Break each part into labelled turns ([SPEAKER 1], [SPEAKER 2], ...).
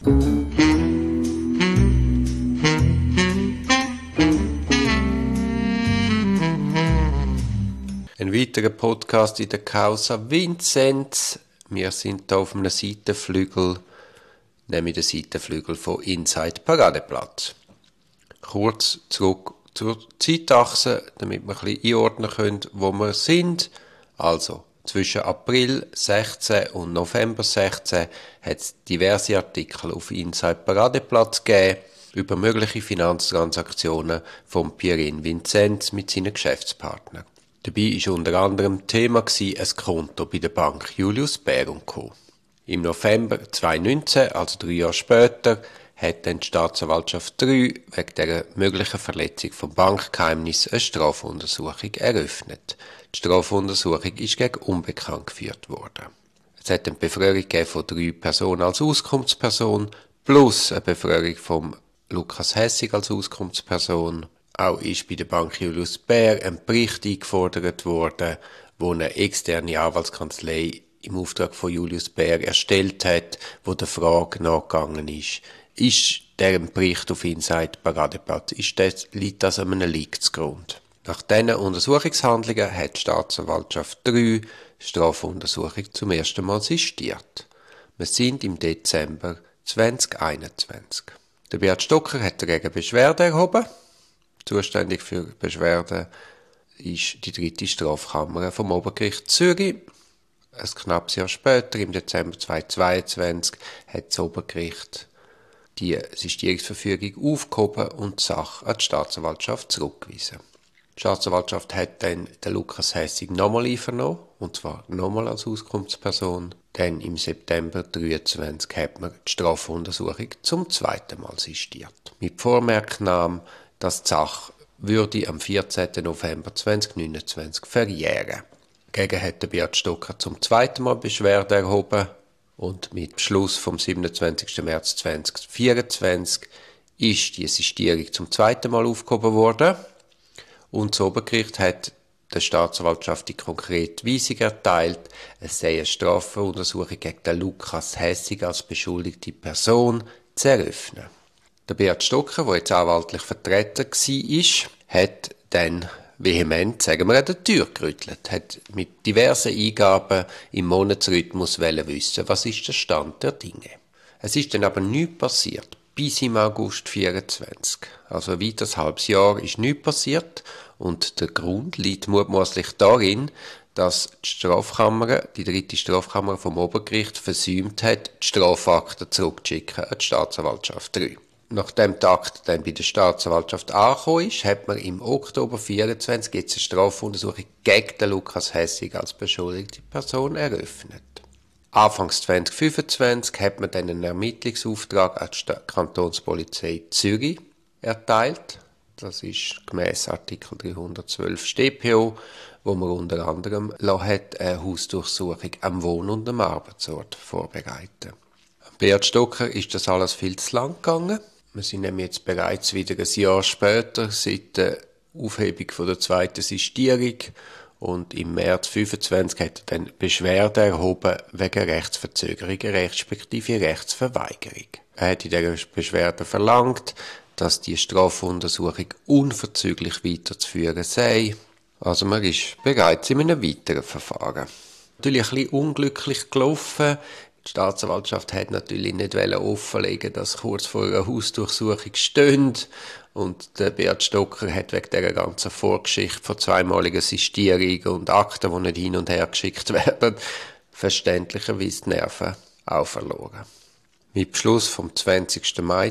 [SPEAKER 1] Ein weiterer Podcast in der Causa Vinzenz. Wir sind hier auf einem Seitenflügel, nämlich der Seitenflügel von Inside Paradeplatz. Kurz zurück zur Zeitachse, damit wir ein bisschen einordnen können, wo wir sind. Also, zwischen April 16 und November 16 hat es diverse Artikel auf Inside Paradeplatz gegeben über mögliche Finanztransaktionen von Pierin Vinzenz mit seinen Geschäftspartnern. Dabei war unter anderem Thema ein Konto bei der Bank Julius Baer & Co. Im November 2019, also 3 Jahre später, hat dann die Staatsanwaltschaft 3 wegen dieser möglichen Verletzung vom Bankgeheimnis eine Strafuntersuchung eröffnet. Die Strafuntersuchung ist gegen unbekannt geführt worden. Es hat eine Befragung von 3 Personen als Auskunftsperson plus eine Befragung von Lukas Hessig als Auskunftsperson. Auch ist bei der Bank Julius Baer ein Bericht eingefordert worden, wo eine externe Anwaltskanzlei im Auftrag von Julius Baer erstellt hat, wo der Frage nachgegangen ist deren Bericht auf Inside Paradeplatz, liegt das an einem Leak zugrunde. Nach diesen Untersuchungshandlungen hat die Staatsanwaltschaft 3 Strafuntersuchung zum ersten Mal sistiert. Wir sind im Dezember 2021. Der Beat Stocker hat dagegen Beschwerde erhoben. Zuständig für Beschwerden ist die 3. Strafkammer vom Obergericht Zürich. Ein knappes Jahr später, im Dezember 2022, hat das Obergericht die Sistierungsverfügung aufgehoben und die Sache an die Staatsanwaltschaft zurückgewiesen. Die Staatsanwaltschaft hat dann den Lukas Hessig nochmal einvernommen, und zwar nochmal als Auskunftsperson. Dann im September 2023 hat man die Strafuntersuchung zum 2. Mal sistiert. Mit Vormerknahme, dass die Sache würde am 14. November 2029 verjähren. Dagegen hat der Beat Stocker zum 2. Mal Beschwerde erhoben und mit Beschluss vom 27. März 2024 ist die Sistierung zum 2. Mal aufgehoben worden und das Obergericht hat der Staatsanwaltschaft die konkrete Weisung erteilt, es sei eine Strafuntersuchung gegen den Lukas Hessig als beschuldigte Person zu eröffnen. Der Beat Stocker, der jetzt anwaltlich vertreten war, hat dann vehement, sagen wir, an der Tür gerüttelt, hat mit diversen Eingaben im Monatsrhythmus wissen, was ist der Stand der Dinge. Es ist dann aber nichts passiert, bis im August 2024. Also ein weiteres halbes Jahr ist nichts passiert und der Grund liegt mutmaßlich darin, dass die Strafkammer, die 3. Strafkammer vom Obergericht versäumt hat, die Strafakten zurückzuschicken an die Staatsanwaltschaft 3. Nachdem die Akte dann bei der Staatsanwaltschaft angekommen ist, hat man im Oktober 2024 jetzt eine Strafuntersuchung gegen den Lukas Hessig als beschuldigte Person eröffnet. Anfangs 2025 hat man dann einen Ermittlungsauftrag an die Kantonspolizei Zürich erteilt. Das ist gemäss Artikel 312 StPO, wo man unter anderem hat eine Hausdurchsuchung am Wohn- und am Arbeitsort vorbereiten. Beat Stocker ist das alles viel zu lang gegangen. Wir sind nämlich jetzt bereits wieder ein Jahr später, seit der Aufhebung von der 2. Sistierung. Und im März 2025 hat er dann Beschwerde erhoben wegen Rechtsverzögerung, respektive Rechtsverweigerung. Er hat in dieser Beschwerde verlangt, dass die Strafuntersuchung unverzüglich weiterzuführen sei. Also man ist bereits in einem weiteren Verfahren. Natürlich ein bisschen unglücklich gelaufen. Die Staatsanwaltschaft hat natürlich nicht offenlegen, dass kurz vor einer Hausdurchsuchung steht. Und der Beat Stocker hat wegen dieser ganzen Vorgeschichte von zweimaliger Sistierung und Akten, die nicht hin und her geschickt werden, verständlicherweise die Nerven auch verloren. Mit Beschluss vom 20. Mai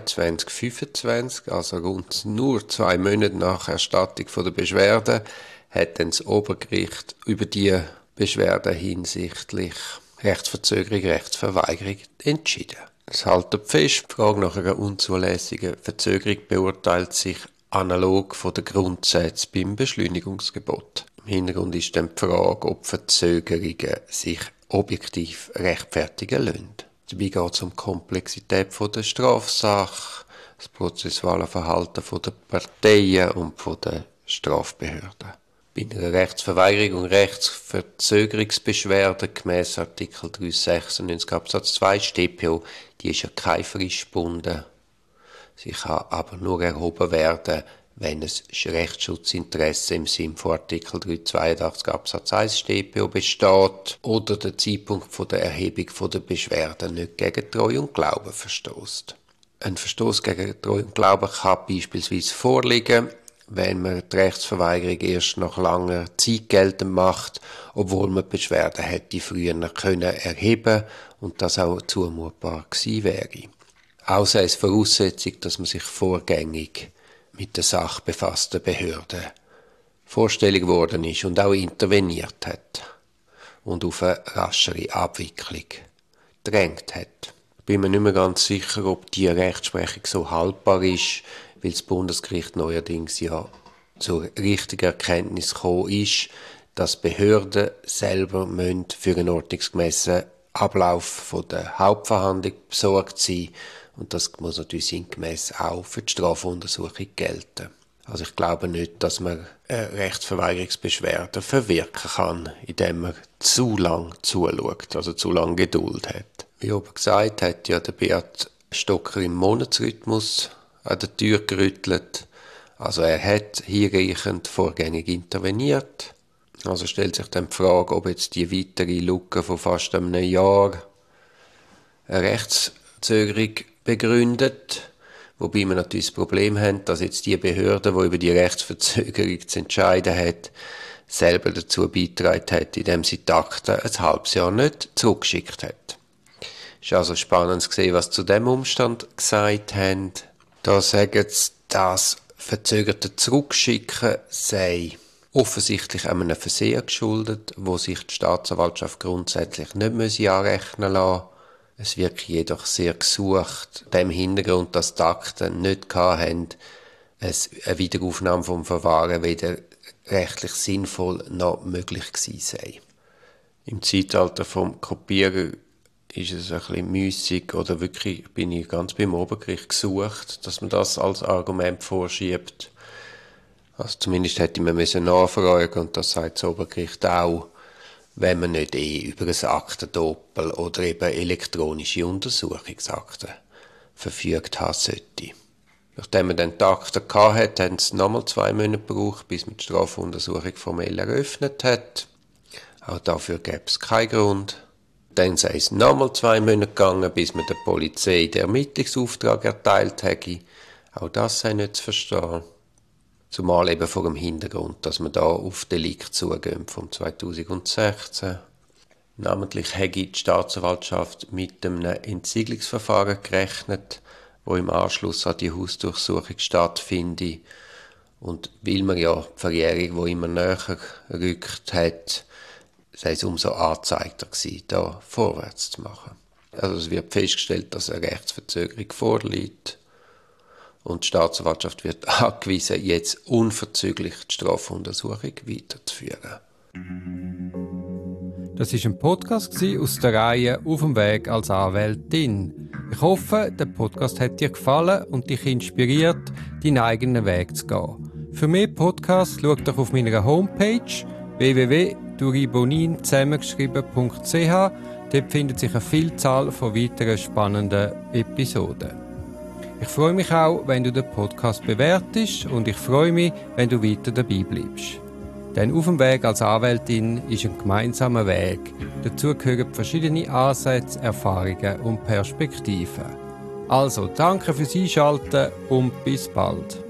[SPEAKER 1] 2025, also rund nur 2 Monate nach Erstattung der Beschwerde, hat dann das Obergericht über die Beschwerde hinsichtlich Rechtsverzögerung, Rechtsverweigerung entschieden. Es haltet fest, die Frage nach einer unzulässigen Verzögerung beurteilt sich analog von den Grundsätzen beim Beschleunigungsgebot. Im Hintergrund ist dann die Frage, ob Verzögerungen sich objektiv rechtfertigen lassen. Dabei geht es um die Komplexität der Strafsache, das prozessuale Verhalten der Parteien und der Strafbehörden. Bei einer Rechtsverweigerung und Rechtsverzögerungsbeschwerde gemäss Artikel 396 Absatz 2 StPO, die ist ja keine Frist gebunden. Sie kann aber nur erhoben werden, wenn ein Rechtsschutzinteresse im Sinne von Artikel 382 Absatz 1 StPO besteht oder der Zeitpunkt von der Erhebung von der Beschwerde nicht gegen Treu und Glauben verstößt. Ein Verstoß gegen Treu und Glauben kann beispielsweise vorliegen, wenn man die Rechtsverweigerung erst nach langer Zeit geltend macht, obwohl man die Beschwerde hätte früher können erheben und das auch zumutbar gewesen wäre. Außer als Voraussetzung, dass man sich vorgängig mit der Sache befassten Behörde vorstellig geworden ist und auch interveniert hat und auf eine raschere Abwicklung drängt hat. Bin mir nicht mehr ganz sicher, ob die Rechtsprechung so haltbar ist, weil das Bundesgericht neuerdings ja zur richtigen Erkenntnis gekommen ist, dass Behörden selber für einen ordnungsgemäßen Ablauf von der Hauptverhandlung besorgt sein. Und das muss natürlich sinngemäß auch für die Strafuntersuchung gelten. Also ich glaube nicht, dass man eine Rechtsverweigerungsbeschwerde verwirken kann, indem man zu lang zuschaut, also zu lange Geduld hat. Wie oben gesagt, hat ja der Beat Stocker im Monatsrhythmus an der Tür gerüttelt. Also er hat hinreichend vorgängig interveniert. Also stellt sich dann die Frage, ob jetzt die weitere Lücke von fast einem Jahr eine Rechtszögerung begründet, wobei wir natürlich das Problem haben, dass jetzt die Behörde, die über die Rechtsverzögerung zu entscheiden hat, selber dazu beigetragen hat, indem sie die Akten ein halbes Jahr nicht zurückgeschickt hat. Es ist also spannend zu sehen, was zu dem Umstand gesagt haben. Da sagen sie, das verzögerte Zurückschicken sei offensichtlich einem Versehen geschuldet, wo sich die Staatsanwaltschaft grundsätzlich nicht anrechnen lassen. Es wirkt jedoch sehr gesucht, dem Hintergrund, dass die Akten nicht hatten, eine Wiederaufnahme vom Verfahren weder rechtlich sinnvoll noch möglich gewesen sei. Im Zeitalter vom Kopierer ist es ein bisschen müßig oder wirklich bin ich ganz beim Obergericht gesucht, dass man das als Argument vorschiebt. Also zumindest hätte man nachfragen und das sagt das Obergericht auch, wenn man nicht über ein Aktendoppel oder eben elektronische Untersuchungsakten verfügt haben sollte. Nachdem man dann die Akten hatte, haben es nochmal 2 Monate gebraucht, bis man die Strafuntersuchung formell eröffnet hat. Auch dafür gäbe es keinen Grund. Dann sei es nochmal 2 Monate gegangen, bis man der Polizei den Ermittlungsauftrag erteilt hätte. Auch das sei nicht zu verstehen. Zumal eben vor dem Hintergrund, dass man da auf Delikt zugehen vom 2016. Namentlich hätte die Staatsanwaltschaft mit einem Entsiegelungsverfahren gerechnet, wo im Anschluss an die Hausdurchsuchung stattfindet. Und weil man ja die Verjährung, die immer näher rückt, hat, sei es umso angezeigter gewesen, da vorwärts zu machen. Also es wird festgestellt, dass eine Rechtsverzögerung vorliegt. Und die Staatsanwaltschaft wird angewiesen, jetzt unverzüglich die Strafuntersuchung weiterzuführen.
[SPEAKER 2] Das war ein Podcast aus der Reihe «Auf dem Weg als Anwältin». Ich hoffe, der Podcast hat dir gefallen und dich inspiriert, deinen eigenen Weg zu gehen. Für mehr Podcasts schau doch auf meiner Homepage www.duribonin zusammengeschrieben.ch. Dort findet sich eine Vielzahl von weiteren spannenden Episoden. Ich freue mich auch, wenn du den Podcast bewertest und ich freue mich, wenn du weiter dabei bleibst. Denn «Auf dem Weg als Anwältin» ist ein gemeinsamer Weg. Dazu gehören verschiedene Ansätze, Erfahrungen und Perspektiven. Also, danke fürs Einschalten und bis bald.